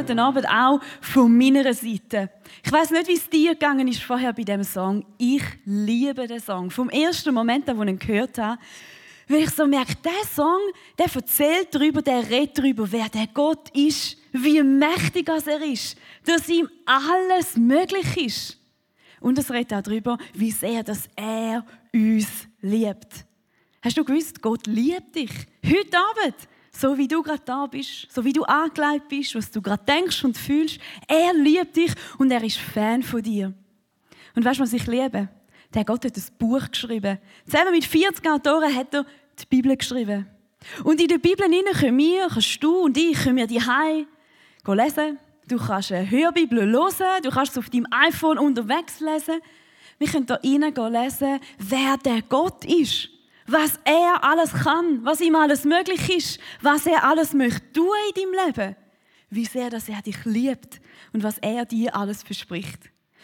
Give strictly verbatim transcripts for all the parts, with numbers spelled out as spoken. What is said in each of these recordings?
heute Abend auch von meiner Seite. Ich weiss nicht, wie es dir gegangen ist vorher bei diesem Song. Ich liebe den Song. Vom ersten Moment an, wo ich ihn gehört habe, weil ich so merke, dieser Song, der erzählt darüber, der redet darüber, wer der Gott ist, wie mächtig er ist, dass ihm alles möglich ist. Und es redet auch darüber, wie sehr dass er uns liebt. Hast du gewusst, Gott liebt dich heute Abend? So wie du gerade da bist, so wie du angelegt bist, was du gerade denkst und fühlst. Er liebt dich und er ist Fan von dir. Und weißt du, was ich liebe? Der Gott hat ein Buch geschrieben. Zusammen mit vierzig Autoren hat er die Bibel geschrieben. Und in der Bibel können wir, kannst du und ich, können wir die Hause lesen. Du kannst eine Hörbibel hören, du kannst es auf deinem iPhone unterwegs lesen. Wir können da rein lesen, wer der Gott ist. Was er alles kann, was ihm alles möglich ist, was er alles möchte tun in deinem Leben. Wie sehr, dass er dich liebt und was er dir alles verspricht.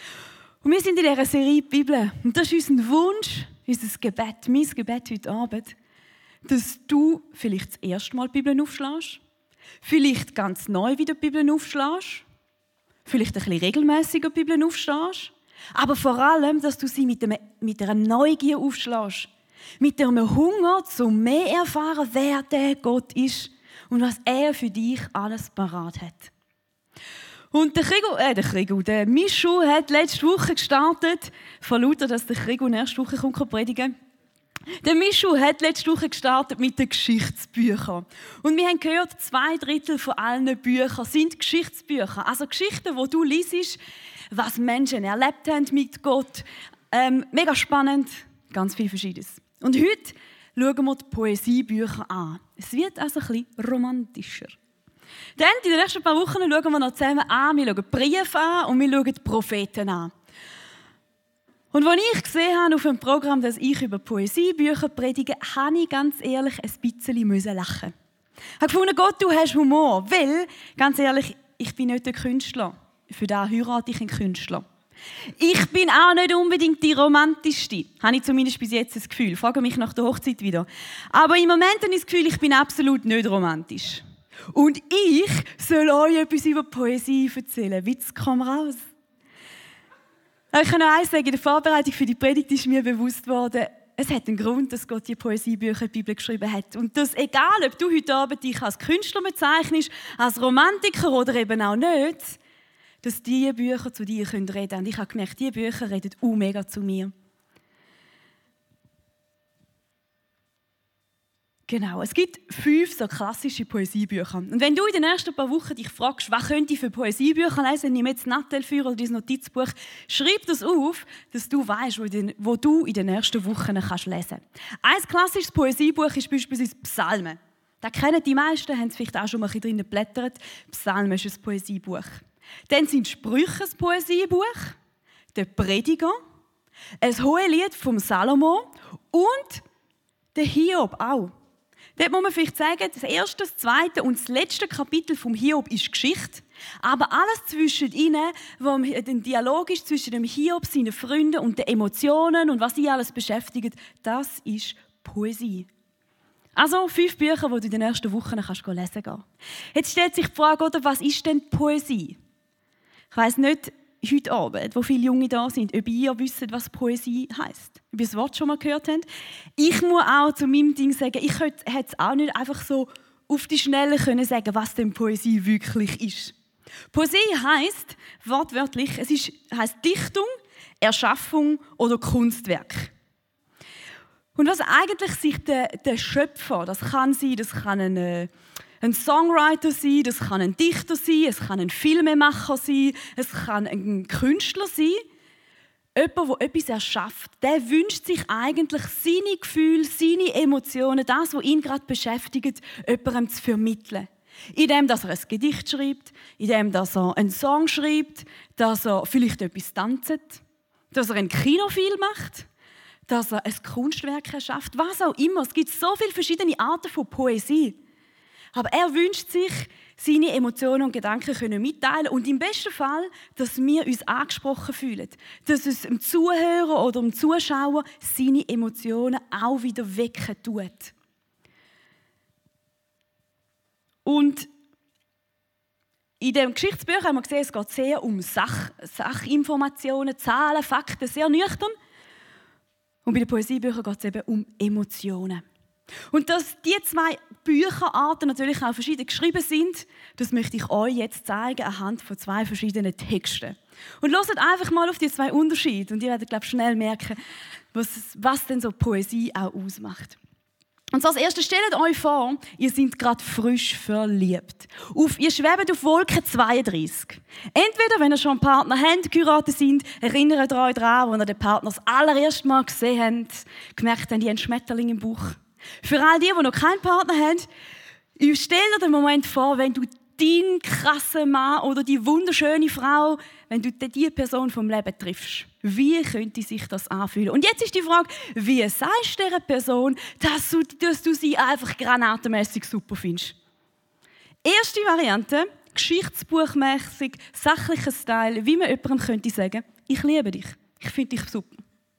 Und wir sind in dieser Serie Bibel. Und das ist unser Wunsch, unser Gebet, mein Gebet heute Abend, dass du vielleicht das erste Mal die Bibel aufschlägst, vielleicht ganz neu wieder die Bibel aufschlägst, vielleicht ein bisschen regelmässiger die Bibel aufschlägst, aber vor allem, dass du sie mit, einem, mit einer Neugier aufschlägst. Mit einem Hunger, um mehr zu erfahren, wer der Gott ist und was er für dich alles parat hat. Und der Krigo, äh, der Krigo, der Mischu hat letzte Woche gestartet, von lauter, dass der Krigo nächste Woche kommt predigen. Der Mischu hat letzte Woche gestartet mit den Geschichtsbüchern. Und wir haben gehört, zwei Drittel von allen Büchern sind Geschichtsbücher. Also Geschichten, wo du liest, was Menschen erlebt haben mit Gott. Ähm, mega spannend, ganz viel Verschiedenes. Und heute schauen wir die Poesiebücher an. Es wird also ein bisschen romantischer. Dann, in den nächsten paar Wochen, schauen wir noch zusammen an. Wir schauen Briefe an und wir schauen die Propheten an. Und als ich gesehen habe auf dem Programm, dass ich über Poesiebücher predige, habe ich ganz ehrlich ein bisschen lachen. Ich habe gefunden, Gott, du hast Humor. Weil, ganz ehrlich, ich bin nicht der Künstler. Für das heirate ich einen Künstler. Ich bin auch nicht unbedingt die romantischste. Habe ich zumindest bis jetzt das Gefühl. Frage mich nach der Hochzeit wieder. Aber im Moment habe ich das Gefühl, ich bin absolut nicht romantisch. Und ich soll euch etwas über Poesie erzählen. Witz, komm raus. Ich kann noch eins sagen, in der Vorbereitung für die Predigt ist mir bewusst worden, es hat einen Grund, dass Gott die Poesiebücher in die Bibel geschrieben hat. Und das, egal, ob du heute Abend dich als Künstler bezeichnest, als Romantiker oder eben auch nicht, dass diese Bücher zu dir reden können. Und ich habe gemerkt, diese Bücher reden auch mega zu mir. Genau, es gibt fünf so klassische Poesiebücher. Und wenn du in den nächsten paar Wochen dich fragst, was könnte ich für Poesiebücher lesen, nimm jetzt Nattel für oder dein Notizbuch, schreib das auf, dass du weißt, wo, wo du in den nächsten Wochen kannst lesen kannst. Ein klassisches Poesiebuch ist beispielsweise Psalmen. Das kennen die meisten, haben es vielleicht auch schon mal drin geblättert. Psalmen ist ein Poesiebuch. Dann sind Sprüche ein Poesiebuch, der Prediger, ein Hohelied vom Salomo und der Hiob auch. Dort muss man vielleicht sagen, das erste, das zweite und das letzte Kapitel vom Hiob ist Geschichte. Aber alles zwischen ihnen, wo ein Dialog ist zwischen dem Hiob, seinen Freunden und den Emotionen und was sie alles beschäftigt, das ist Poesie. Also fünf Bücher, die du in den nächsten Wochen kannst lesen kannst. Jetzt stellt sich die Frage, oder, was ist denn Poesie? Ich weiss nicht, heute Abend, wo viele Junge da sind, ob ihr wisst, was Poesie heisst. Ob ihr das Wort schon mal gehört habt. Ich muss auch zu meinem Ding sagen, ich hätte es auch nicht einfach so auf die Schnelle können sagen, was denn Poesie wirklich ist. Poesie heisst, wortwörtlich, es ist, heisst Dichtung, Erschaffung oder Kunstwerk. Und was eigentlich sich der, der Schöpfer, das kann sein, das kann ein, äh, ein Songwriter sein, das kann ein Dichter sein, es kann ein Filmemacher sein, es kann ein Künstler sein. Jemand, der etwas erschafft, der wünscht sich eigentlich seine Gefühle, seine Emotionen, das, was ihn gerade beschäftigt, jemandem zu vermitteln. Indem dass er ein Gedicht schreibt, indem dass er einen Song schreibt, dass er vielleicht etwas tanzt, dass er einen Kinofilm macht, dass er ein Kunstwerk erschafft, was auch immer. Es gibt so viele verschiedene Arten von Poesie. Aber er wünscht sich, seine Emotionen und Gedanken können mitteilen und im besten Fall, dass wir uns angesprochen fühlen. Dass es dem Zuhörer oder dem Zuschauer seine Emotionen auch wieder wecken tut. Und in dem Geschichtsbuch haben wir gesehen, es geht sehr um Sach- Sachinformationen, Zahlen, Fakten, sehr nüchtern. Und bei den Poesiebüchern geht es eben um Emotionen. Und dass die zwei Bücherarten natürlich auch verschieden geschrieben sind, das möchte ich euch jetzt zeigen anhand von zwei verschiedenen Texten. Und hört einfach mal auf die zwei Unterschiede und ihr werdet, glaube ich, schnell merken, was, was denn so Poesie auch ausmacht. Und so als erstes, stellt euch vor, ihr seid gerade frisch verliebt. Auf, ihr schwebt auf Wolke zweiunddreißig. Entweder, wenn ihr schon einen Partner habt, geheiratet sind, erinnert euch daran, als ihr den Partner das allererste Mal gesehen habt, gemerkt habt, die haben Schmetterling im Bauch. Für all die, die noch keinen Partner haben, stell dir den Moment vor, wenn du deinen krassen Mann oder die wunderschöne Frau, wenn du diese Person vom Leben triffst. Wie könnte sich das anfühlen? Und jetzt ist die Frage, wie sagst du dieser Person, dass du, dass du sie einfach granatenmässig super findest? Erste Variante, geschichtsbuchmäßig, sachlicher Style, wie man jemandem könnte sagen, ich liebe dich, ich finde dich super.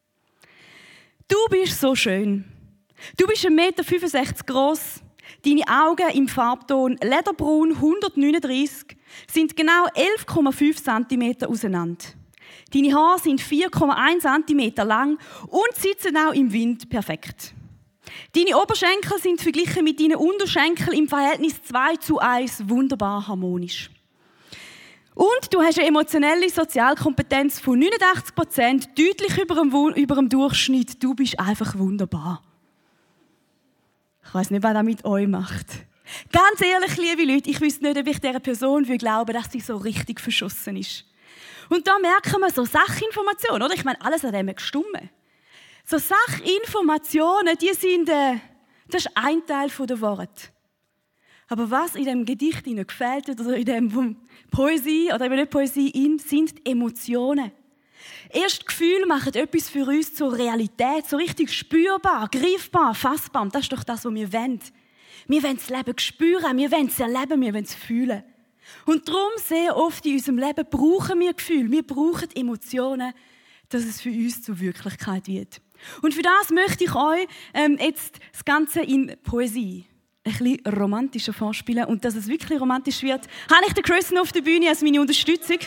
Du bist so schön. Du bist eins Komma fünfundsechzig Meter groß. Deine Augen im Farbton Lederbraun hundertneununddreißig sind genau elf Komma fünf Zentimeter auseinander. Deine Haare sind vier Komma eins Zentimeter lang und sitzen auch im Wind perfekt. Deine Oberschenkel sind verglichen mit deinen Unterschenkeln im Verhältnis zwei zu eins wunderbar harmonisch. Und du hast eine emotionelle Sozialkompetenz von neunundachtzig Prozent, deutlich über dem, über dem Durchschnitt. Du bist einfach wunderbar. Ich weiss nicht, was das mit euch macht. Ganz ehrlich, liebe Leute, ich wüsste nicht, ob ich dieser Person glauben würde, dass sie so richtig verschossen ist. Und da merken wir so Sachinformationen, oder? Ich meine, alles an dem gestummen. So Sachinformationen, die sind, äh, das ist ein Teil der Worte. Aber was in dem Gedicht ihnen gefällt oder in dem Poesie oder eben nicht Poesie sind die Emotionen. Erst Gefühle machen etwas für uns zur Realität, so richtig spürbar, greifbar, fassbar. Und das ist doch das, was wir wollen. Wir wollen das Leben spüren, wir wollen es erleben, wir wollen es fühlen. Und darum sehr oft in unserem Leben brauchen wir Gefühle, wir brauchen Emotionen, dass es für uns zur Wirklichkeit wird. Und für das möchte ich euch ähm, jetzt das Ganze in Poesie ein bisschen romantischer vorspielen. Und dass es wirklich romantisch wird, habe ich den Chris auf der Bühne als meine Unterstützung.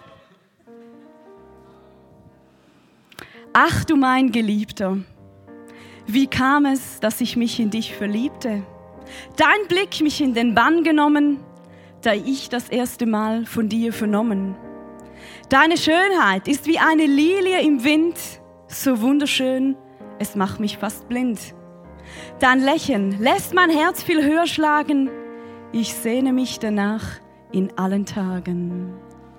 Ach du mein Geliebter, wie kam es, dass ich mich in dich verliebte? Dein Blick mich in den Bann genommen, da ich das erste Mal von dir vernommen. Deine Schönheit ist wie eine Lilie im Wind, so wunderschön, es macht mich fast blind. Dein Lächeln lässt mein Herz viel höher schlagen, ich sehne mich danach in allen Tagen.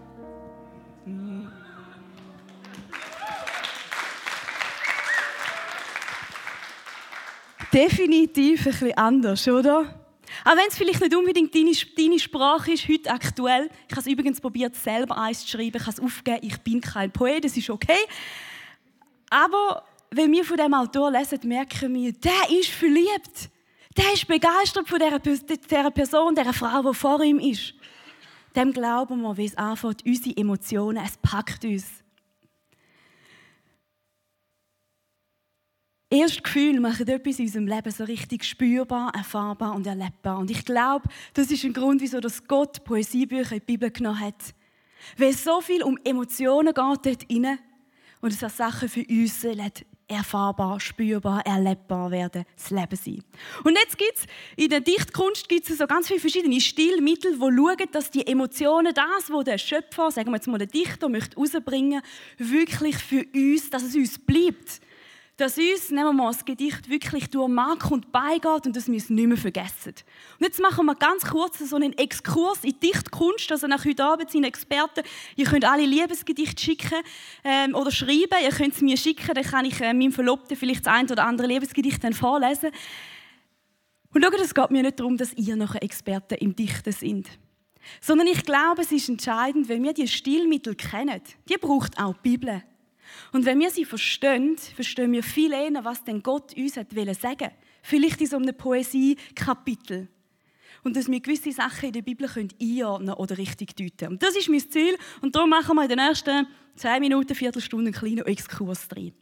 Definitiv ein bisschen anders, oder? Auch wenn es vielleicht nicht unbedingt deine, deine Sprache ist, heute aktuell. Ich habe es übrigens probiert, selber eins zu schreiben. Ich habe es aufgegeben, ich bin kein Poet, das ist okay. Aber wenn wir von diesem Autor lesen, merken wir, der ist verliebt. Der ist begeistert von dieser, dieser Person, dieser Frau, die vor ihm ist. Dem glauben wir, wie es anfängt, unsere Emotionen, es packt uns. Erst Gefühle machen etwas in unserem Leben so richtig spürbar, erfahrbar und erlebbar. Und ich glaube, das ist ein Grund, wieso das Gott Poesiebücher in die Bibel genommen hat. Weil es so viel um Emotionen geht dort rein und es hat Sachen für uns erfahrbar, spürbar, erlebbar werden, das Leben sein. Und jetzt gibt es, in der Dichtkunst gibt es so ganz viele verschiedene Stilmittel, die schauen, dass die Emotionen, das, was der Schöpfer, sagen wir jetzt mal der Dichter, möchte rausbringen, wirklich für uns, dass es uns bleibt. Dass uns, nehmen wir mal das Gedicht, wirklich durch Mark und Bein geht und dass wir es nicht mehr vergessen. Und jetzt machen wir ganz kurz so einen Exkurs in Dichtkunst. Also nach heute Abend sind Experten. Ihr könnt alle Liebesgedichte schicken ähm, oder schreiben. Ihr könnt es mir schicken, dann kann ich äh, meinem Verlobten vielleicht das ein oder andere Liebesgedicht dann vorlesen. Und schaut, es geht mir nicht darum, dass ihr nachher Experten im Dichten sind. Sondern ich glaube, es ist entscheidend, wenn wir die Stilmittel kennen. Die braucht auch die Bibel. Und wenn wir sie verstehen, verstehen wir viel eher, was denn Gott uns sagen wollte. Vielleicht in so einem Poesie-Kapitel. Und dass wir gewisse Sachen in der Bibel einordnen oder richtig deuten. Und das ist mein Ziel. Und darum machen wir in den nächsten zehn Minuten, Viertelstunde einen kleinen Exkurs rein.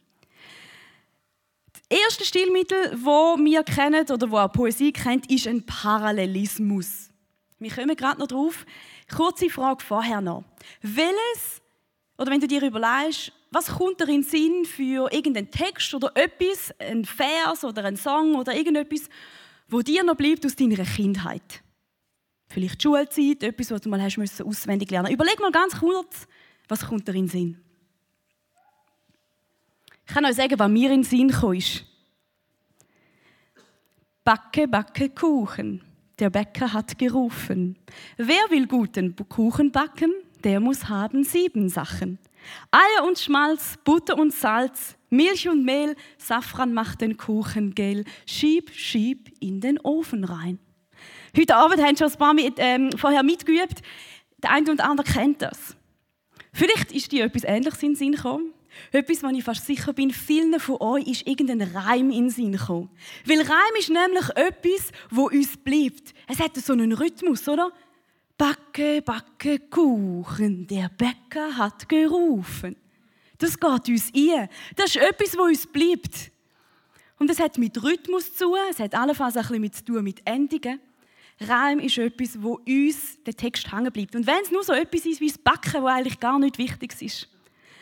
Das erste Stilmittel, das wir kennen oder das auch Poesie kennt, ist ein Parallelismus. Wir kommen gerade noch drauf. Kurze Frage vorher noch. Welches, oder wenn du dir überlegst, was kommt dir in den Sinn für irgendeinen Text oder etwas, ein Vers oder ein Song oder irgendetwas, wo dir noch bleibt aus deiner Kindheit? Vielleicht die Schulzeit, etwas, was du mal hast müssen auswendig lernen. Überleg mal ganz kurz, was kommt dir in den Sinn? Ich kann euch sagen, was mir in den Sinn gekommen ist. Backe, backe Kuchen. Der Bäcker hat gerufen. Wer will guten Kuchen backen? Der muss haben sieben Sachen. Eier und Schmalz, Butter und Salz, Milch und Mehl, Safran macht den Kuchen gel. Schieb, schieb in den Ofen rein. Heute Abend haben schon ein paar mit, ähm, vorher mitgeübt. Der eine und andere kennt das. Vielleicht ist dir etwas Ähnliches in den Sinn gekommen. Etwas, wo ich fast sicher bin, vielen von euch ist irgendein Reim in den Sinn gekommen. Weil Reim ist nämlich etwas, wo uns bleibt. Es hat so einen Rhythmus, oder? Backe, backe Kuchen, der Bäcker hat gerufen. Das geht uns ein. Das ist etwas, wo uns bleibt. Und es hat mit Rhythmus zu tun, es hat allenfalls ein bisschen mit zu tun mit Endungen. Reim ist etwas, wo uns der Text hängen bleibt. Und wenn es nur so etwas ist wie das Backen, was eigentlich gar nicht wichtig ist.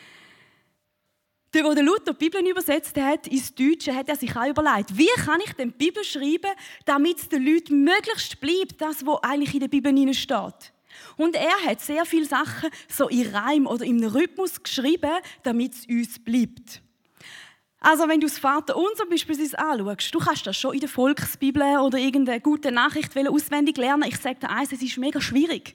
Der, der Luther die Bibel übersetzt hat ins Deutsche, hat er sich auch überlegt, wie kann ich denn die Bibel schreiben, damit es den Leuten möglichst bleibt, das, was eigentlich in der Bibel steht. Und er hat sehr viele Sachen so in Reim oder im Rhythmus geschrieben, damit es uns bleibt. Also wenn du das Vaterunser beispielsweise anschaust, du kannst das schon in der Volksbibel oder irgendeine gute Nachricht auswendig lernen. Ich sage dir eins, es ist mega schwierig.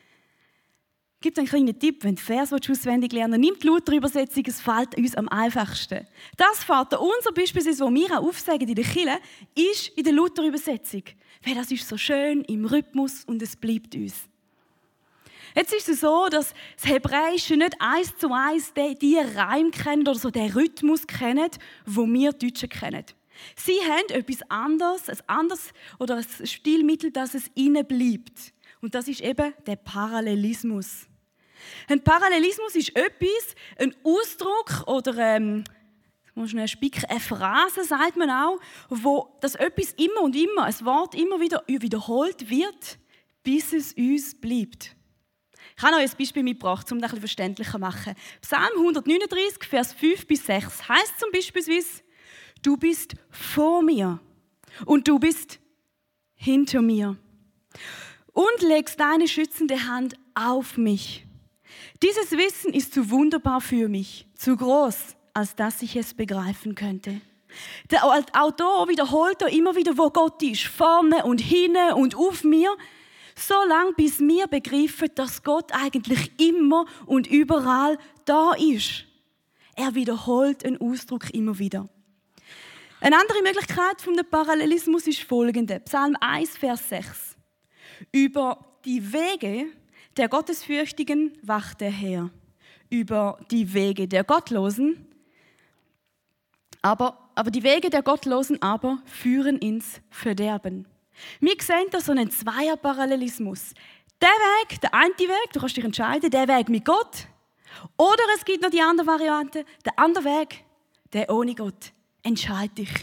Gibt einen kleinen Tipp, wenn du Vers auswendig lernen willst, nimm die Luther-Übersetzung, es fällt uns am einfachsten. Das Vaterunser beispielsweise, das wir auch aufsagen in der Kirche, ist in der Luther-Übersetzung. Weil das ist so schön im Rhythmus und es bleibt uns. Jetzt ist es so, dass das Hebräische nicht eins zu eins die Reim kennen oder so den Rhythmus kennen, den wir Deutschen kennen. Sie haben etwas anderes, ein anderes oder ein Stilmittel, dass es ihnen bleibt. Und das ist eben der Parallelismus. Ein Parallelismus ist etwas, ein Ausdruck oder ähm, eine Phrase, sagt man auch, wo das etwas immer und immer, ein Wort immer wieder wiederholt wird, bis es uns bleibt. Ich habe euch ein Beispiel mitgebracht, um das ein bisschen verständlicher zu machen. Psalm hundertneununddreißig, Vers fünf bis sechs heißt zum Beispiel: Du bist vor mir und du bist hinter mir und legst deine schützende Hand auf mich. Dieses Wissen ist zu wunderbar für mich, zu groß, als dass ich es begreifen könnte. Der Autor wiederholt da immer wieder, wo Gott ist, vorne und hinten und auf mir, so lange bis wir begreifen, dass Gott eigentlich immer und überall da ist. Er wiederholt einen Ausdruck immer wieder. Eine andere Möglichkeit vom Parallelismus ist folgende: Psalm eins, Vers sechs. Über die Wege der Gottesfürchtigen wacht der Herr. Über die Wege der Gottlosen, aber, aber die Wege der Gottlosen aber führen ins Verderben. Wir sehen da so einen Zweierparallelismus. Der Weg, der eine Weg, du kannst dich entscheiden, der Weg mit Gott. Oder es gibt noch die andere Variante, der andere Weg, der ohne Gott. Entscheide dich.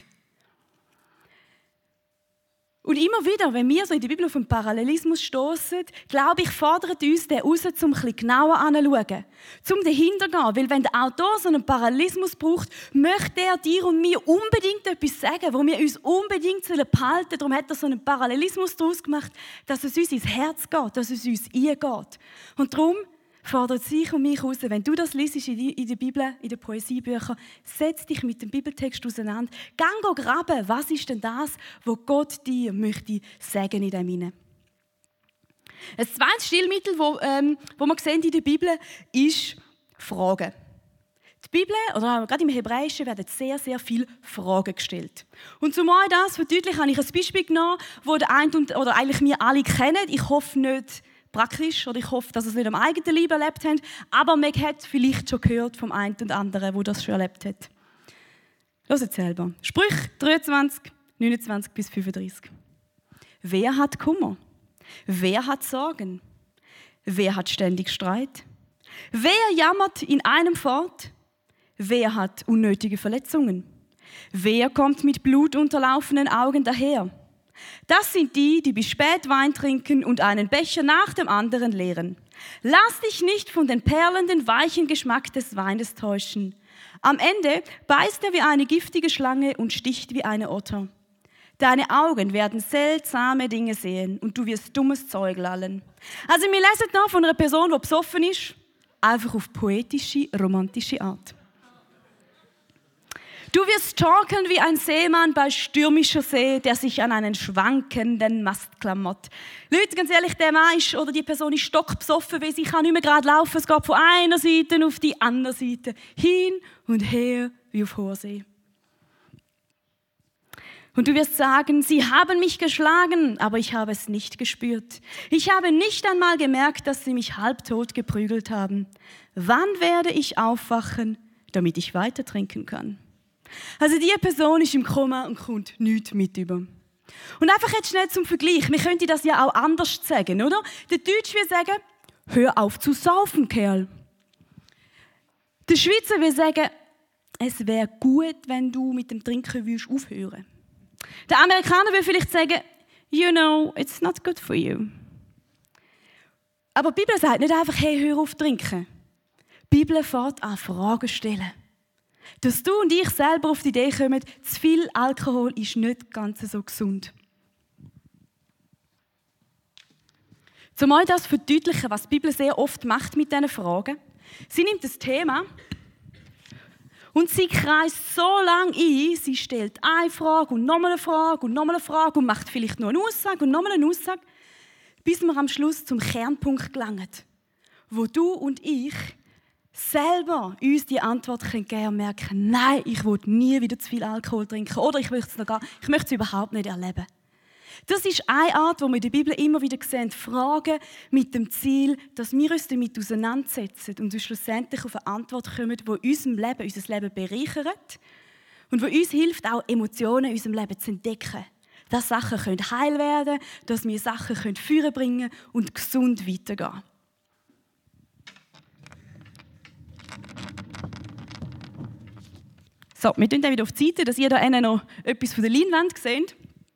Und immer wieder, wenn wir so in der Bibel auf den Parallelismus stoßen, glaube ich, fordert uns der raus, um ein bisschen genauer anzuschauen. Zum dahinter gehen. Weil wenn der Autor so einen Parallelismus braucht, möchte er dir und mir unbedingt etwas sagen, wo wir uns unbedingt behalten sollen. Darum hat er so einen Parallelismus daraus gemacht, dass es uns ins Herz geht, dass es uns eingeht. Und darum fordert sich und mich raus, wenn du das liest in der Bibel, in den Poesiebüchern, setz dich mit dem Bibeltext auseinander. Geh graben, was ist denn das, was Gott dir möchte sagen in dem hinein. Ein zweites Stilmittel, das ähm, wo wir sehen in der Bibel, ist Fragen. Die Bibel, oder gerade im Hebräischen, werden sehr, sehr viele Fragen gestellt. Und zum euch das verdeutlichen, habe ich ein Beispiel genommen, das der eine und, oder eigentlich wir alle kennen. Ich hoffe nicht praktisch, oder ich hoffe, dass ihr es nicht am eigenen Leben erlebt habt, aber man hat vielleicht schon gehört vom einen und anderen, der das schon erlebt hat. Hört selber. Sprüche dreiundzwanzig, neunundzwanzig bis fünfunddreißig. Wer hat Kummer? Wer hat Sorgen? Wer hat ständig Streit? Wer jammert in einem fort? Wer hat unnötige Verletzungen? Wer kommt mit blutunterlaufenen Augen daher? Das sind die, die bis spät Wein trinken und einen Becher nach dem anderen leeren. Lass dich nicht von den perlenden, weichen Geschmack des Weines täuschen. Am Ende beißt er wie eine giftige Schlange und sticht wie eine Otter. Deine Augen werden seltsame Dinge sehen und du wirst dummes Zeug lallen. Also wir lesen noch von einer Person, die besoffen ist, einfach auf poetische, romantische Art. Du wirst torkeln wie ein Seemann bei stürmischer See, der sich an einen schwankenden Mast klammert. Leute, ganz ehrlich, der Mann ist, oder die Person ist stockbesoffen, weil sie kann nicht mehr gerade laufen. Es geht von einer Seite auf die andere Seite, hin und her wie auf hoher See. Und du wirst sagen, sie haben mich geschlagen, aber ich habe es nicht gespürt. Ich habe nicht einmal gemerkt, dass sie mich halbtot geprügelt haben. Wann werde ich aufwachen, damit ich weiter trinken kann? Also diese Person ist im Koma und kommt nichts mit über. Und einfach jetzt schnell zum Vergleich. Wir könnten das ja auch anders sagen, oder? Der Deutsche will sagen, hör auf zu saufen, Kerl. Der Schweizer will sagen, es wäre gut, wenn du mit dem Trinken würdest aufhören. Der Amerikaner will vielleicht sagen, you know, it's not good for you. Aber die Bibel sagt nicht einfach, hey, hör auf zu trinken. Die Bibel fährt an Fragen stellen. Dass du und ich selber auf die Idee kommen, zu viel Alkohol ist nicht ganz so gesund. Um euch das zu verdeutlichen, was die Bibel sehr oft macht mit diesen Fragen, sie nimmt das Thema und sie kreist so lange ein, sie stellt eine Frage und nochmal eine Frage und nochmal eine Frage und macht vielleicht noch eine Aussage und nochmal eine Aussage, bis wir am Schluss zum Kernpunkt gelangen, wo du und ich selber uns die Antwort geben können und merken, nein, ich will nie wieder zu viel Alkohol trinken oder ich möchte es, noch gar, ich möchte es überhaupt nicht erleben. Das ist eine Art, wo wir in der Bibel immer wieder sehen, Fragen mit dem Ziel, dass wir uns damit auseinandersetzen und uns schlussendlich auf eine Antwort kommen, die unser Leben, unser Leben bereichert und die uns hilft, auch Emotionen in unserem Leben zu entdecken. Dass Sachen können heil werden, dass wir Sachen können führen bringen und gesund weitergehen. So, wir tun dann wieder auf die Seite, dass ihr da noch etwas von der Leinwand seht.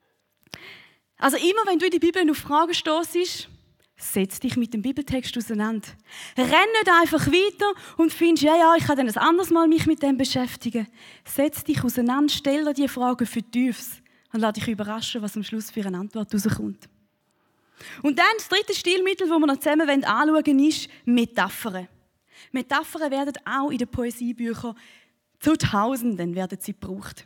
Also immer, wenn du in die Bibel auf Fragen stossest, setz dich mit dem Bibeltext auseinander. Renn nicht einfach weiter und findest, ja, ja, ich kann dann ein anderes Mal mich mit dem beschäftigen. Setz dich auseinander, stell dir die Fragen für tiefs und lass dich überraschen, was am Schluss für eine Antwort rauskommt. Und dann das dritte Stilmittel, das wir noch zusammen anschauen wollen, ist Metaphern. Metaphern werden auch in den Poesiebüchern zu Tausenden werden sie gebraucht.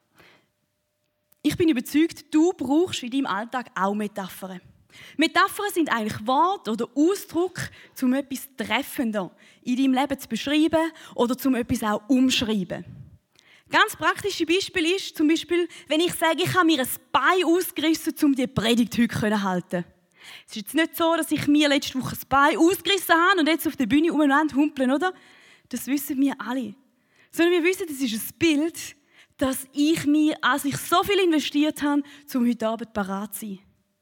Ich bin überzeugt, du brauchst in deinem Alltag auch Metaphern. Metaphern sind eigentlich Worte oder Ausdruck, um etwas treffender in deinem Leben zu beschreiben oder um etwas auch umschreiben. Ganz praktisches Beispiel ist zum Beispiel, wenn ich sage, ich habe mir ein Bein ausgerissen, um die Predigt heute zu halten. Es ist jetzt nicht so, dass ich mir letzte Woche ein Bein ausgerissen habe und jetzt auf der Bühne umeinander humpeln, oder? Das wissen wir alle. Sondern wir wissen, das ist ein Bild, dass ich mir, als ich so viel investiert habe, um heute Abend parat zu sein.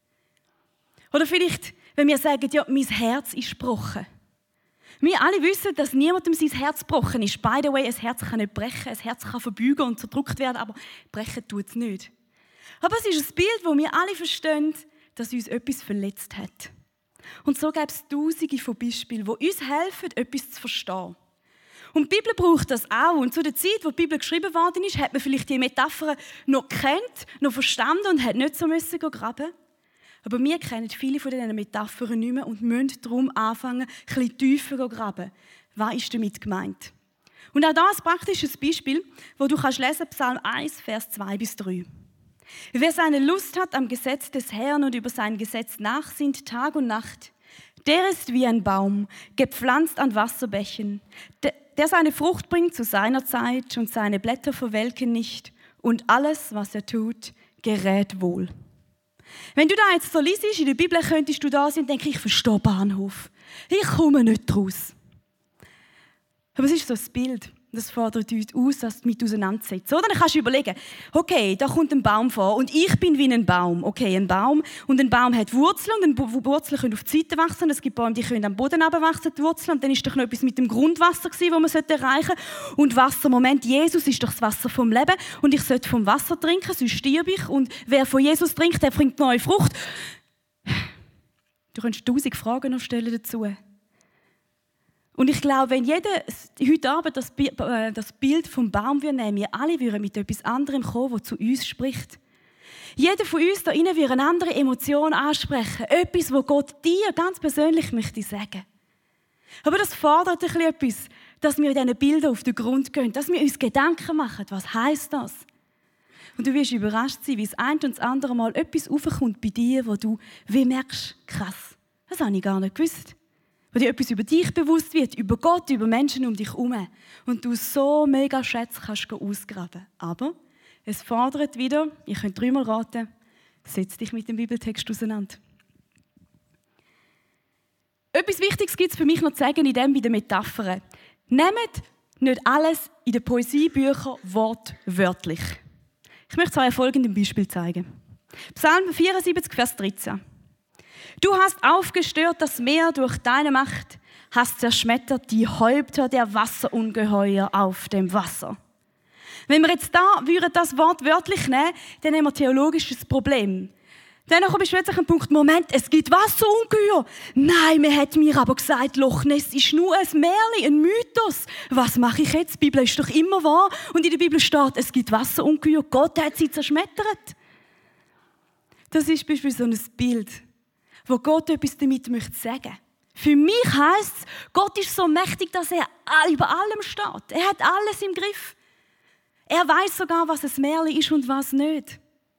Oder vielleicht, wenn wir sagen, ja, mein Herz ist gebrochen. Wir alle wissen, dass niemandem sein Herz gebrochen ist. By the way, ein Herz kann nicht brechen, ein Herz kann verbeugen und zerdrückt werden, aber brechen tut es nicht. Aber es ist ein Bild, wo wir alle verstehen, dass uns etwas verletzt hat. Und so gibt es tausende von Beispielen, die uns helfen, etwas zu verstehen. Und die Bibel braucht das auch. Und zu der Zeit, wo die Bibel geschrieben worden ist, hat man vielleicht die Metaphern noch gekannt, noch verstanden und hat nicht so müssen graben. Aber wir kennen viele von diesen Metaphern nicht mehr und müssen darum anfangen, ein bisschen tiefer zu graben. Was ist damit gemeint? Und auch da ein praktisches Beispiel, wo du kannst lesen, Psalm eins, Vers zwei bis drei. Wer seine Lust hat am Gesetz des Herrn und über sein Gesetz nachsinnt Tag und Nacht, der ist wie ein Baum, gepflanzt an Wasserbächen, der seine Frucht bringt zu seiner Zeit und seine Blätter verwelken nicht und alles, was er tut, gerät wohl. Wenn du da jetzt so liest, in der Bibel könntest du da sein und denken, ich verstehe Bahnhof. Ich komme nicht raus. Aber es ist so ein Bild. Das fordert uns aus, das mit auseinanderzusetzen. Oder? Dann kannst du überlegen, okay, da kommt ein Baum vor und ich bin wie ein Baum. Okay, ein Baum. Und ein Baum hat Wurzeln und die Wurzeln können auf die Seite wachsen. Es gibt Bäume, die können am Boden runterwachsen, die Wurzeln. Und dann ist doch noch etwas mit dem Grundwasser, das man erreichen sollte. Und Wasser, Moment, Jesus ist doch das Wasser vom Leben. Und ich sollte vom Wasser trinken, sonst sterbe ich. Und wer von Jesus trinkt, der bringt neue Frucht. Du kannst tausend Fragen noch stellen dazu. Und ich glaube, wenn jeder heute Abend das Bild vom Baum nehmen, wir alle würden mit etwas anderem kommen, das zu uns spricht. Jeder von uns da innen würde eine andere Emotion ansprechen. Etwas, was Gott dir ganz persönlich möchte sagen. Aber das fordert ein bisschen etwas, dass wir in diesen Bildern auf den Grund gehen, dass wir uns Gedanken machen, was heisst das? Und du wirst überrascht sein, wie das eine und das andere Mal etwas aufkommt bei dir, wo du wie merkst, krass, das habe ich gar nicht gewusst. Wo dir etwas über dich bewusst wird, über Gott, über Menschen um dich herum. Und du so mega Schätze kannst ausgraben. Aber es fordert wieder, ihr könnt dreimal raten, setz dich mit dem Bibeltext auseinander. Etwas Wichtiges gibt es für mich noch zu sagen in dem bei den Metaphern. Nehmt nicht alles in den Poesiebüchern wortwörtlich. Ich möchte es euch folgendes Beispiel zeigen. Psalm vierundsiebzig, Vers dreizehn. Du hast aufgestört das Meer durch deine Macht, hast zerschmettert die Häupter der Wasserungeheuer auf dem Wasser. Wenn wir jetzt da würden das Wort wörtlich nehmen, dann haben wir ein theologisches Problem. Dann bist du plötzlich am Punkt, Moment, es gibt Wasserungeheuer. Nein, man hat mir aber gesagt, Loch Ness ist nur ein Märchen, ein Mythos. Was mache ich jetzt? Die Bibel ist doch immer wahr. Und in der Bibel steht, es gibt Wasserungeheuer. Gott hat sie zerschmettert. Das ist beispielsweise so ein Bild, wo Gott etwas damit möchte sagen. Für mich heisst es, Gott ist so mächtig, dass er über allem steht. Er hat alles im Griff. Er weiß sogar, was ein Märchen ist und was nicht.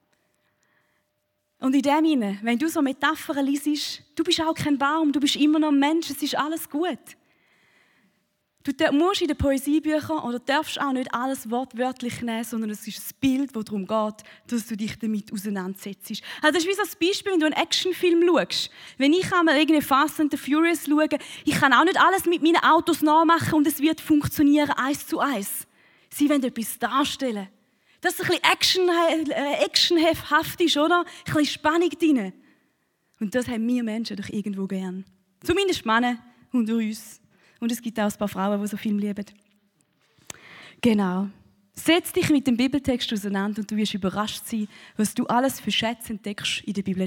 Und in dem Sinne, wenn du so Metaphern liest, du bist auch kein Baum, du bist immer noch ein Mensch, es ist alles gut. Du musst in den Poesiebüchern oder darfst auch nicht alles wortwörtlich nehmen, sondern es ist ein Bild, das darum geht, dass du dich damit auseinandersetzt. Also das ist wie so ein Beispiel, wenn du einen Actionfilm schaust. Wenn ich einmal irgendwie Fast and the Furious schaue, ich kann auch nicht alles mit meinen Autos nachmachen und es wird funktionieren, eins zu eins. Sie wollen etwas darstellen. Dass es ein bisschen Action, äh, actionhaft ist, oder? Ein bisschen Spannung drin. Und das haben wir Menschen doch irgendwo gern. Zumindest Männer unter uns. Und es gibt auch ein paar Frauen, die so Film lieben. Genau. Setz dich mit dem Bibeltext auseinander und du wirst überrascht sein, was du alles für Schätze entdeckst in der Bibel.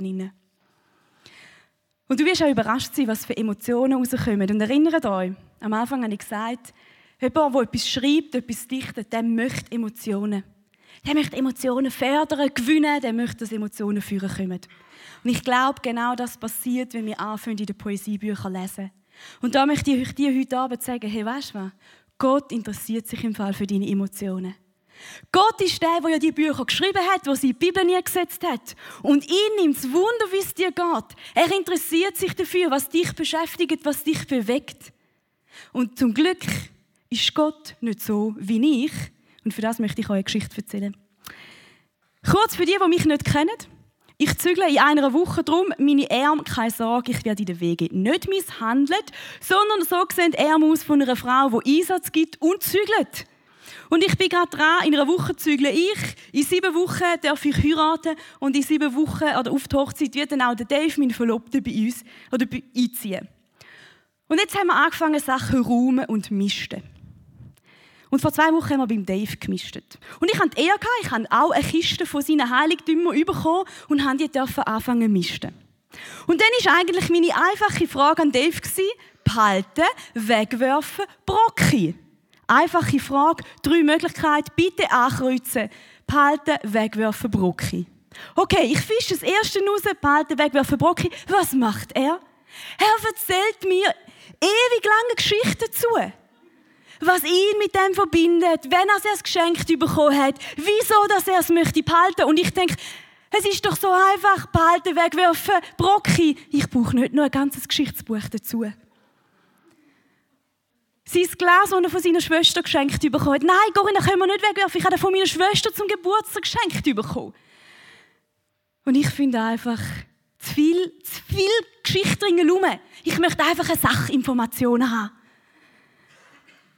Und du wirst auch überrascht sein, was für Emotionen rauskommen. Und erinnert euch, am Anfang habe ich gesagt, jemand, der etwas schreibt, etwas dichtet, der möchte Emotionen. Der möchte Emotionen fördern, gewinnen, der möchte, dass Emotionen führen kommen. Und ich glaube, genau das passiert, wenn wir anfangen, in den Poesiebüchern zu lesen. Und da möchte ich euch dir heute Abend sagen, hey, weißt du was? Gott interessiert sich im Fall für deine Emotionen. Gott ist der, der ja die Bücher geschrieben hat, der sie in die Bibel nie gesetzt hat. Und ihn nimmt es Wunder, wie es dir geht. Er interessiert sich dafür, was dich beschäftigt, was dich bewegt. Und zum Glück ist Gott nicht so wie ich. Und für das möchte ich euch eine Geschichte erzählen. Kurz für die, die mich nicht kennen. Ich zügle in einer Woche drum meine Arme, keine Sorge, ich werde in der Wege nicht misshandelt, sondern so sehen die Arme aus von einer Frau, die Einsatz gibt und zügelt. Und ich bin gerade dran, in einer Woche zügle ich, in sieben Wochen darf ich heiraten und in sieben Wochen oder auf die Hochzeit wird dann auch der Dave, mein Verlobter, bei uns oder bei, einziehen. Und jetzt haben wir angefangen, Sachen räumen und misten. Und vor zwei Wochen haben wir beim Dave gemistet. Und ich hatte die Ehre, ich habe auch eine Kiste von seinen Heiligtümern bekommen und durfte anfangen zu misten. Und dann war eigentlich meine einfache Frage an Dave: behalten, wegwerfen, Brocki. Einfache Frage, drei Möglichkeiten, bitte ankreuzen. Behalten, wegwerfen, Brocki. Okay, ich fische das erste raus, behalten, wegwerfen, Brocki. Was macht er? Er erzählt mir ewig lange Geschichten dazu. Was ihn mit dem verbindet, wenn er es geschenkt bekommen hat, wieso dass er es möchte behalten. Und ich denke, es ist doch so einfach, behalten, wegwerfen, Brocki. Ich brauche nicht nur ein ganzes Geschichtsbuch dazu. Sein Glas, das er von seiner Schwester geschenkt bekommen hat. Nein, Corinna, können wir nicht wegwerfen. Ich habe das von meiner Schwester zum Geburtstag geschenkt bekommen. Und ich finde einfach, zu viel, zu viel Geschichte drin herum. Ich möchte einfach eine Sachinformation haben.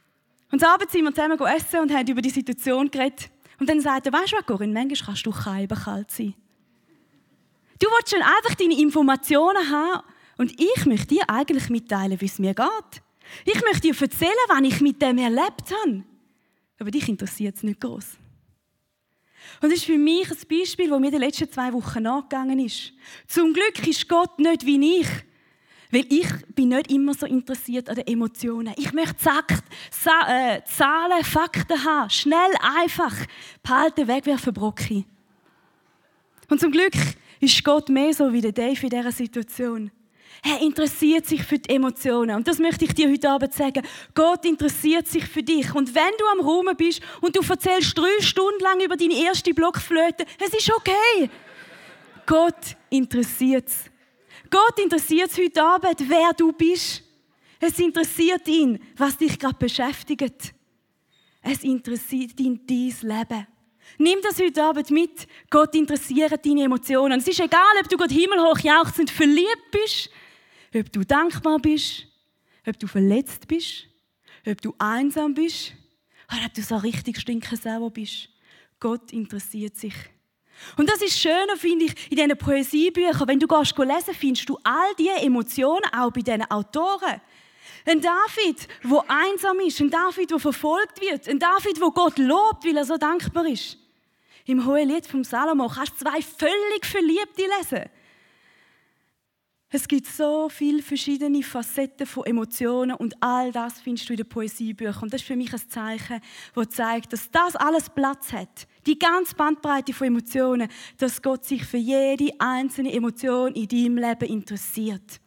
Und abends sind wir zusammen essen und haben über die Situation geredet. Und dann sagt er, weißt du was, Corinne, manchmal kannst du kalt sein. Du willst schon einfach deine Informationen haben und ich möchte dir eigentlich mitteilen, wie es mir geht. Ich möchte dir erzählen, was ich mit dem erlebt habe. Aber dich interessiert es nicht gross. Und das ist für mich ein Beispiel, das mir in den letzten zwei Wochen nachgegangen ist. Zum Glück ist Gott nicht wie ich. Weil ich bin nicht immer so interessiert an den Emotionen. Ich möchte Zakt, Sa- äh, Zahlen, Fakten haben. Schnell, einfach. Behalten, wegwerfen, Brocki. Und zum Glück ist Gott mehr so wie der Dave in dieser Situation. Er interessiert sich für die Emotionen. Und das möchte ich dir heute Abend sagen. Gott interessiert sich für dich. Und wenn du am Raum bist und du erzählst drei Stunden lang über deine erste Blockflöte, es ist okay. Gott interessiert es. Gott interessiert es heute Abend, wer du bist. Es interessiert ihn, was dich gerade beschäftigt. Es interessiert ihn, dein Leben. Nimm das heute Abend mit. Gott interessiert deine Emotionen. Es ist egal, ob du Gott himmelhoch jauchzend verliebt bist, ob du dankbar bist, ob du verletzt bist, ob du einsam bist oder ob du so richtig stinkesauer bist. Gott interessiert sich. Und das ist schöner, finde ich, in diesen Poesiebüchern. Wenn du gehst lesen, findest du all diese Emotionen auch bei diesen Autoren. Ein David, der einsam ist, ein David, der verfolgt wird, ein David, der Gott lobt, weil er so dankbar ist. Im Hohelied vom Salomo kannst du zwei völlig Verliebte lesen. Es gibt so viele verschiedene Facetten von Emotionen und all das findest du in den Poesiebüchern. Und das ist für mich ein Zeichen, das zeigt, dass das alles Platz hat. Die ganze Bandbreite von Emotionen, dass Gott sich für jede einzelne Emotion in deinem Leben interessiert.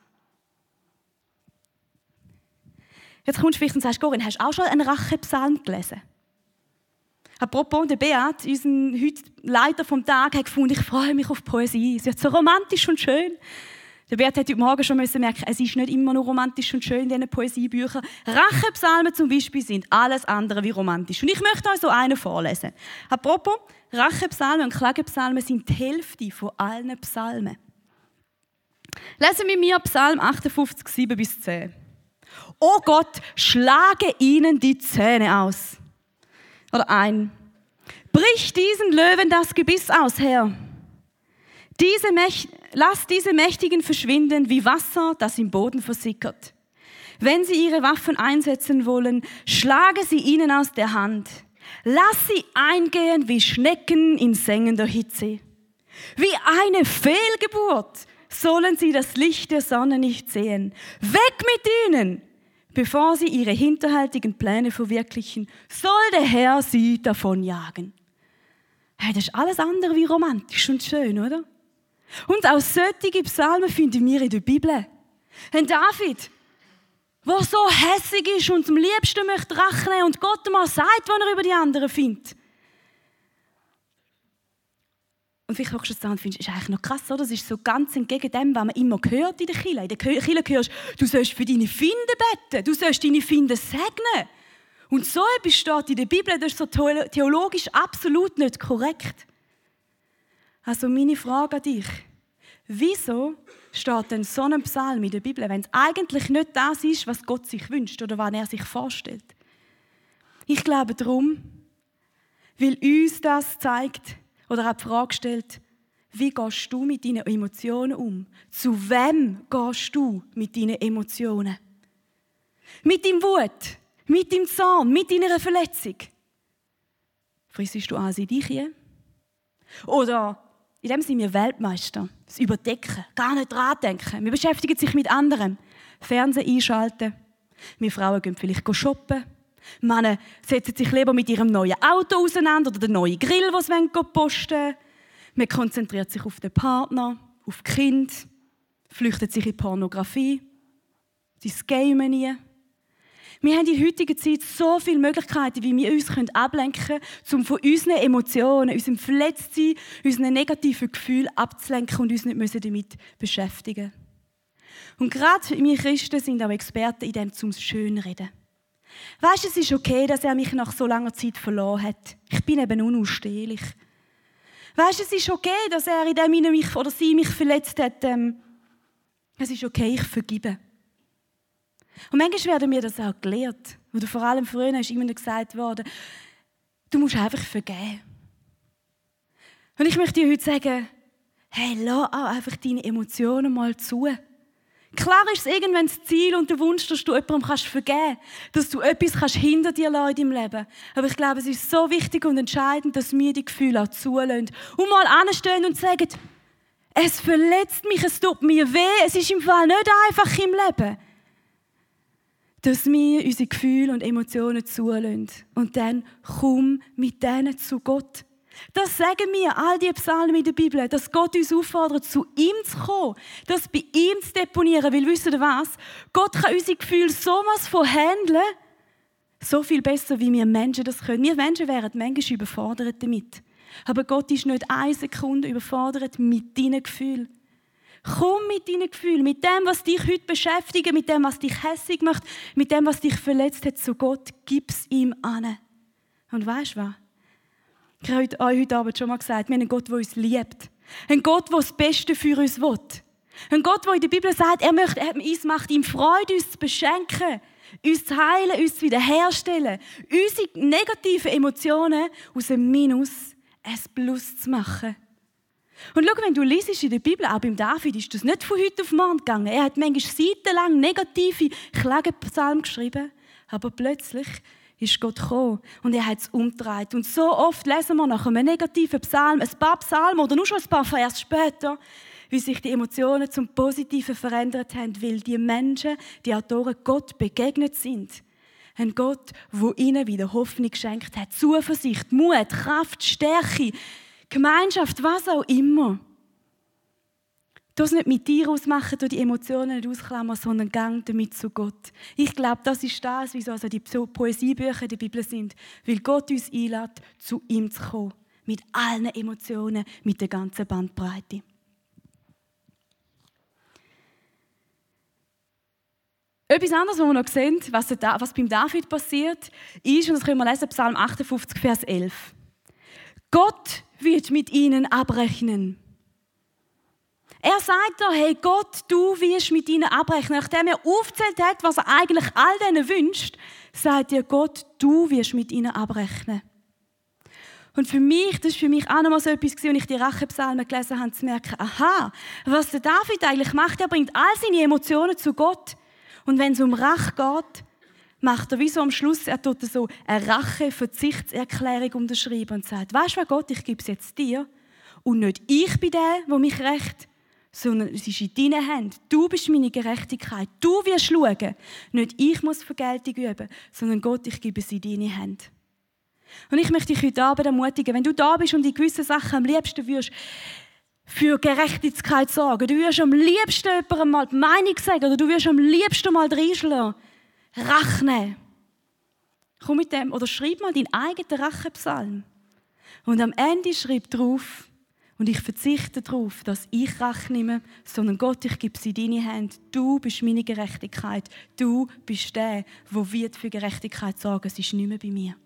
Jetzt kommst du vielleicht und sagst, Corinne, hast du auch schon einen Rachepsalm gelesen? Apropos, der Beat, unser heute Leiter vom Tag, hat gefunden, ich freue mich auf Poesie. Es wird so romantisch und schön. Der Beat hat heute Morgen schon merken, es ist nicht immer nur romantisch und schön in diesen Poesiebüchern. Rachepsalmen zum Beispiel sind alles andere wie romantisch. Und ich möchte euch so einen vorlesen. Apropos, Rachepsalmen und Klagepsalmen sind die Hälfte von allen Psalmen. Lesen wir mir Psalm achtundfünfzig, sieben bis zehn. Oh Gott, schlage ihnen die Zähne aus. Oder ein. Brich diesen Löwen das Gebiss aus, Herr. Diese Mächt- Lass diese Mächtigen verschwinden wie Wasser, das im Boden versickert. Wenn sie ihre Waffen einsetzen wollen, schlage sie ihnen aus der Hand. Lass sie eingehen wie Schnecken in sengender Hitze. Wie eine Fehlgeburt sollen sie das Licht der Sonne nicht sehen. Weg mit ihnen! Bevor sie ihre hinterhaltigen Pläne verwirklichen, soll der Herr sie davonjagen. Hey, das ist alles andere wie romantisch und schön, oder? Und auch solche Psalmen finden wir in der Bibel. Ein David, der so hässig ist und am liebsten möchte rechnen und Gott mal sagt, was er über die anderen findet. Und vielleicht schaust du jetzt an und findest, das ist eigentlich noch krass, oder? Das ist so ganz entgegen dem, was man immer hört in der Kirche. In der Kirche hörst du, du sollst für deine Finde beten, du sollst deine Finde segnen. Und so etwas steht in der Bibel, das ist so theologisch absolut nicht korrekt. Also meine Frage an dich, wieso steht denn so ein Psalm in der Bibel, wenn es eigentlich nicht das ist, was Gott sich wünscht oder was er sich vorstellt? Ich glaube darum, weil uns das zeigt oder auch die Frage stellt, wie gehst du mit deinen Emotionen um? Zu wem gehst du mit deinen Emotionen? Mit deinem Wut, mit deinem Zorn, mit deiner Verletzung? Frissest du alles in dich hin? Oder in dem sind wir Weltmeister. Das Überdecken, gar nicht dran denken. Wir beschäftigen sich mit anderem. Fernsehen einschalten. Wir Frauen gehen vielleicht shoppen. Männer setzen sich lieber mit ihrem neuen Auto auseinander oder den neuen Grill, den sie posten wollen. Man konzentriert sich auf den Partner, auf die Kinder, flüchtet sich in Pornografie, ins Gamen nie. Wir haben in der heutigen Zeit so viele Möglichkeiten, wie wir uns ablenken können, um von unseren Emotionen, unserem Verletztsein, unseren negativen Gefühlen abzulenken und uns nicht damit beschäftigen. Und gerade wir Christen sind auch Experten in dem, zum Schönreden. Weisst du, es ist okay, dass er mich nach so langer Zeit verloren hat. Ich bin eben unausstehlich. Weisst du, es ist okay, dass er in dem mich oder sie mich verletzt hat. Ähm, es ist okay, ich vergebe. Und manchmal werden mir das auch gelehrt. Oder vor allem früher ist immer gesagt worden, du musst einfach vergeben. Und ich möchte dir heute sagen, hey, lass auch einfach deine Emotionen mal zu. Klar ist es irgendwann das Ziel und der Wunsch, dass du jemandem kannst vergeben kannst, dass du etwas kannst hinter dir lassen in deinem Leben. Aber ich glaube, es ist so wichtig und entscheidend, dass wir die Gefühle auch zulassen. Und mal anstehen und sagen, es verletzt mich, es tut mir weh, es ist im Fall nicht einfach im Leben. Dass wir unsere Gefühle und Emotionen zulassen. Und dann komm mit denen zu Gott. Das sagen wir, all die Psalmen in der Bibel, dass Gott uns auffordert, zu ihm zu kommen, das bei ihm zu deponieren. Weil, wisst ihr was? Gott kann unsere Gefühle so was von handeln, so viel besser, wie wir Menschen das können. Wir Menschen wären manchmal überfordert damit. Aber Gott ist nicht eine Sekunde überfordert mit deinen Gefühlen. Komm mit deinen Gefühlen, mit dem, was dich heute beschäftigt, mit dem, was dich hässig macht, mit dem, was dich verletzt hat, zu Gott, gib es ihm an. Und weißt du was? Ich habe euch heute Abend schon mal gesagt, wir haben einen Gott, der uns liebt. Ein Gott, der das Beste für uns will. Ein Gott, der in der Bibel sagt, er möchte, er, es macht ihm Freude, uns zu beschenken, uns zu heilen, uns zu wiederherstellen, unsere negativen Emotionen aus einem Minus ein Plus zu machen. Und schau, wenn du liest in der Bibel, auch beim David, ist das nicht von heute auf morgen gegangen. Er hat manchmal seitenlang negative Klagepsalmen geschrieben, aber plötzlich ist Gott gekommen und er hat es umgedreht. Und so oft lesen wir nach einem negativen Psalm, ein paar Psalmen oder nur schon ein paar Vers später, wie sich die Emotionen zum Positiven verändert haben, weil die Menschen, die Autoren, Gott begegnet sind. Ein Gott, der ihnen wieder Hoffnung geschenkt hat, Zuversicht, Mut, Kraft, Stärke, Gemeinschaft, was auch immer. Das nicht mit dir ausmachen, durch die Emotionen nicht ausklammern, sondern gang damit zu Gott. Ich glaube, das ist das, wieso also die Poesiebücher der Bibel sind. Weil Gott uns einlädt, zu ihm zu kommen. Mit allen Emotionen, mit der ganzen Bandbreite. Etwas anderes, was wir noch sehen, was, was beim David passiert, ist, und das können wir lesen, Psalm achtundfünfzig, Vers elf. Gott wird mit ihnen abrechnen. Er sagt da, hey Gott, du wirst mit ihnen abrechnen. Nachdem er aufgezählt hat, was er eigentlich all denen wünscht, sagt er, Gott, du wirst mit ihnen abrechnen. Und für mich, das war für mich auch noch mal so etwas, als ich die Rachepsalmen gelesen habe, zu merken, aha, was der David eigentlich macht, er bringt all seine Emotionen zu Gott. Und wenn es um Rache geht, macht er wie so am Schluss, er tut so eine Rache-Verzichtserklärung unterschreiben und sagt, weißt du was, Gott, ich gebe es jetzt dir. Und nicht ich bin der, der mich rächt, sondern es ist in deinen Händen. Du bist meine Gerechtigkeit. Du wirst schauen. Nicht ich muss Vergeltung üben, sondern Gott, ich gebe es in deine Hände. Und ich möchte dich heute Abend ermutigen, wenn du da bist und in gewissen Sachen am liebsten würdest für Gerechtigkeit sorgen, du würdest am liebsten jemandem mal die Meinung sagen oder du würdest am liebsten mal reinschlagen, rechnen. Komm mit dem, oder schreib mal deinen eigenen Rachepsalm. Und am Ende schreib drauf, und ich verzichte darauf, dass ich Rache nehme, sondern Gott, ich gebe sie in deine Hände. Du bist meine Gerechtigkeit. Du bist der, der wird für Gerechtigkeit sorgen. Es ist nicht mehr bei mir.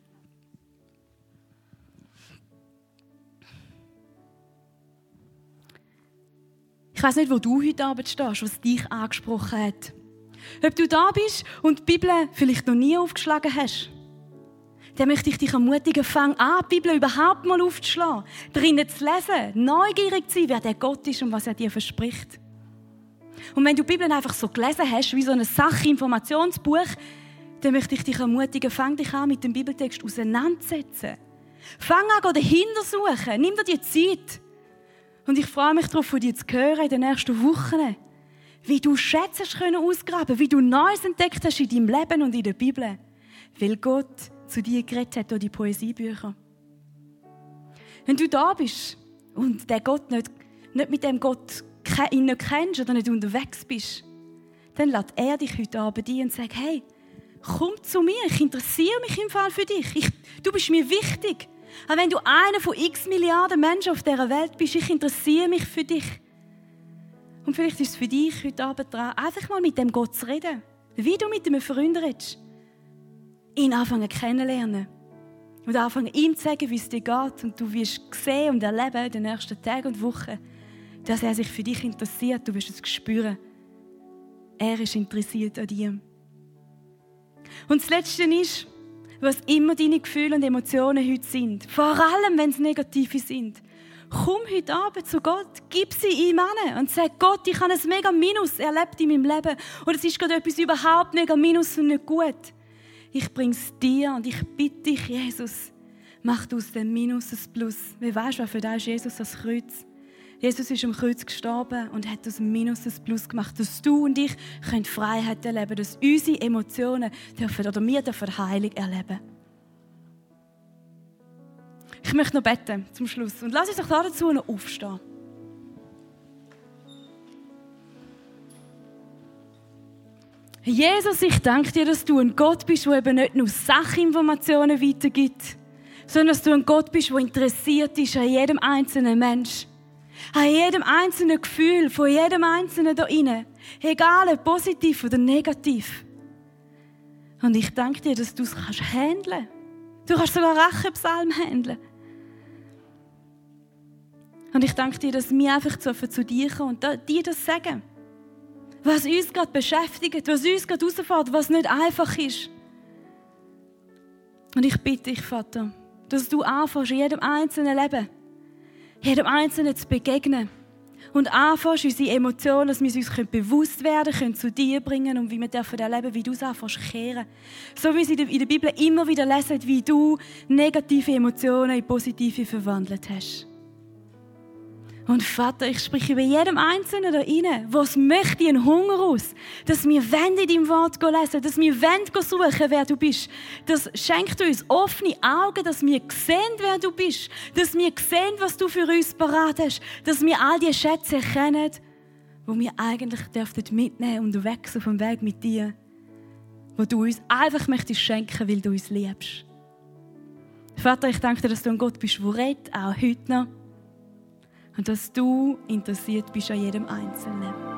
Ich weiss nicht, wo du heute Abend stehst, was dich angesprochen hat. Ob du da bist und die Bibel vielleicht noch nie aufgeschlagen hast, dann möchte ich dich ermutigen, fang an, die Bibel überhaupt mal aufzuschlagen, drinnen zu lesen, neugierig zu sein, wer der Gott ist und was er dir verspricht. Und wenn du die Bibel einfach so gelesen hast, wie so ein Sachinformationsbuch, dann möchte ich dich ermutigen, fang dich an, mit dem Bibeltext auseinanderzusetzen. Fang an, dahinter suchen, nimm dir die Zeit. Und ich freue mich darauf, von dir zu hören in den nächsten Wochen, wie du Schätze können ausgraben, wie du Neues entdeckt hast in deinem Leben und in der Bibel. Weil Gott zu dir geredet hat durch die Poesiebücher. Wenn du da bist und den Gott nicht, nicht mit dem Gott ihn nicht kennst oder nicht unterwegs bist, dann lädt er dich heute Abend ein und sagt, hey, komm zu mir, ich interessiere mich im Fall für dich. Ich, du bist mir wichtig. Auch wenn du einer von x Milliarden Menschen auf dieser Welt bist, ich interessiere mich für dich. Und vielleicht ist es für dich heute Abend dran, einfach mal mit dem Gott zu reden. Wie du mit einem Freund redest. Ihn anfangen kennenlernen. Und anfangen ihm zu sagen, wie es dir geht. Und du wirst sehen und erleben in den nächsten Tagen und Wochen, dass er sich für dich interessiert. Du wirst es spüren. Er ist interessiert an dir. Und das Letzte ist, was immer deine Gefühle und Emotionen heute sind, vor allem, wenn es negative sind, komm heute Abend zu Gott, gib sie ihm an und sag, Gott, ich habe ein mega Minus erlebt in meinem Leben oder es ist gerade etwas überhaupt mega Minus und nicht gut. Ich bringe es dir und ich bitte dich, Jesus, mach aus dem Minus ein Plus. Wie weißt du, für das ist Jesus das Kreuz? Jesus ist am Kreuz gestorben und hat aus dem Minus ein Plus gemacht, dass du und ich Freiheit erleben können, dass unsere Emotionen dürfen, oder wir dürfen Heilung erleben. Ich möchte noch beten zum Schluss und lass uns doch dazu noch aufstehen. Jesus, ich danke dir, dass du ein Gott bist, der eben nicht nur Sachinformationen weitergibt, sondern dass du ein Gott bist, der interessiert ist an jedem einzelnen Menschen. An jedem einzelnen Gefühl, von jedem Einzelnen da inne. Egal, ob positiv oder negativ. Und ich danke dir, dass du es kannst handeln. Du kannst sogar Rachepsalm handeln. Und ich danke dir, dass wir einfach zu dir kommen und dir das sagen. Was uns gerade beschäftigt, was uns gerade herausfordert, was nicht einfach ist. Und ich bitte dich, Vater, dass du anfängst, in jedem einzelnen Leben, jedem Einzelnen zu begegnen und anfängst, unsere Emotionen, dass wir uns bewusst werden können, zu dir bringen und wie wir dürfen erleben, wie du es anfängst zu kehren. So wie wir in der Bibel immer wieder lesen, wie du negative Emotionen in positive verwandelt hast. Und Vater, ich spreche über jedem Einzelnen da rein, was möchte einen Hunger aus, dass wir wollen in deinem Wort lesen, dass wir wollen suchen, wer du bist. Das schenkt uns offene Augen, dass wir sehen, wer du bist, dass wir sehen, was du für uns parat hast, dass wir all die Schätze erkennen, die wir eigentlich dürften mitnehmen und wechseln vom Weg mit dir, wo du uns einfach möchtest schenken, weil du uns liebst. Vater, ich danke dir, dass du ein Gott bist, der redet, auch heute noch. Und dass du interessiert bist an jedem Einzelnen.